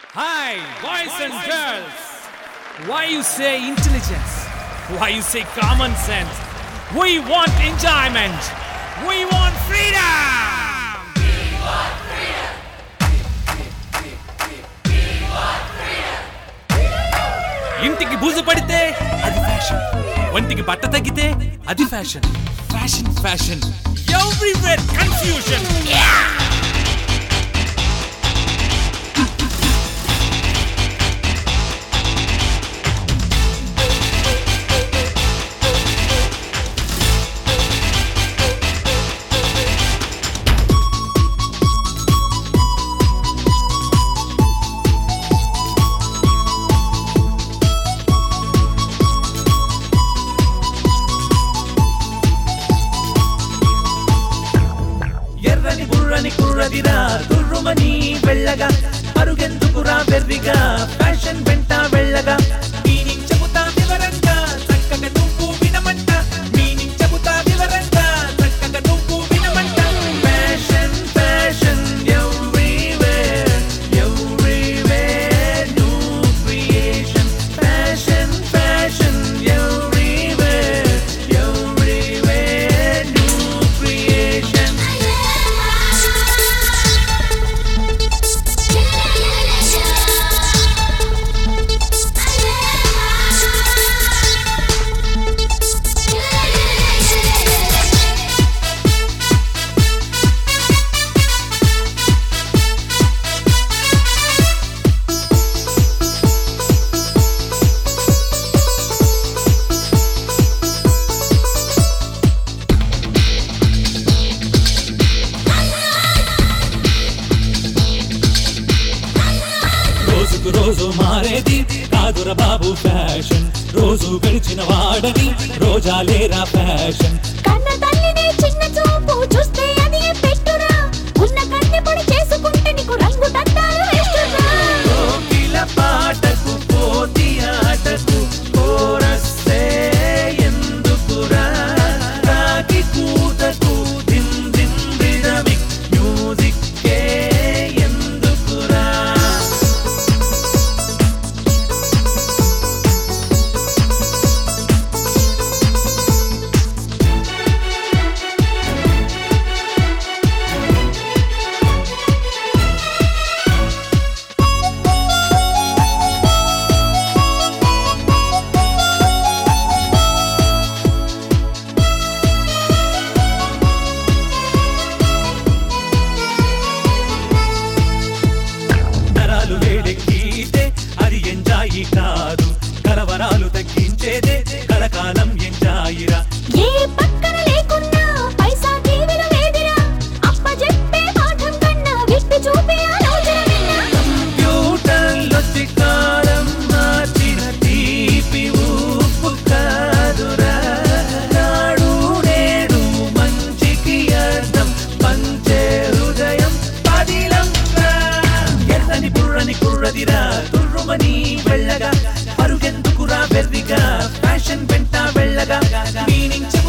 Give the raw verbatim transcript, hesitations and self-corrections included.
Hi, boys and girls. Why you say intelligence? Why you say common sense? We want enjoyment. We want freedom. We want freedom. We want freedom. ఇంటికి బూజు పడితే అది fashion, ఒంటికి బట్ట తగ్గితే అది fashion. Fashion fashion everywhere confusion. ఎర్రని బుర్రని కుర్రదిరా తుర్రుమని వెళ్ళగా అరుగెందుకురా వెర్రిగా ఫ్యాషన్ వెంట వెళ్ళగా మీనింగ్ చెబుతా వివరంగా చక్కగా నువ్వు వినమంట మీనింగ్ చెబుతా వివరంగా చక్కగా నువ్వు వినమంట fashion fashion everywhere everywhere new creation fashion fashion everywhere everywhere new creation రోజుకు రోజు మారేది కాదుర బాబు ఫ్యాషన్, రోజు గడిచిన వాడని రోజా లేరా ఫ్యాషన్. కన్న తల్లిని చిన్న చూపు చూస్తే అది పెట్టురా, ఉన్న కన్నె పొడి చేసుకుంటే నీకు రంగు దండాలు వేస్తురా. కోకిల పాటకు కోతి ఆటకు కోరస్తే ఎందుకురా, రాగి కూతకు దిన్ దిన్ రిథమిక్ మ్యూజిక్కే ఎందుకురా. నరాలు వేడెక్కితే అది ఎంజాయి కాదు, కలవరాలు తగ్గించేదే కలకాలం ఎంజాయిరా. ఏ పక్కన లేకున్నా పైసా టీవీలో లేదిరా, అప్ప చెప్పే పాఠం కన్నా విప్పి చూపే ఆలోచన విన్నా. కంప్యూటర్లొచ్చి కాలం మార్చిన తీపి ఉప్పు కాదురా, నాడు నేడు మంచికి అర్థం పంచే హృదయం పదిలంగా. ఎర్రని బుర్రని కుర్రదిరా తుర్రుమని వెళ్ళగా అరుగెందుకురా వెర్రిగా ఫ్యాషన్ వెంట వెళ్ళగా మీనింగ్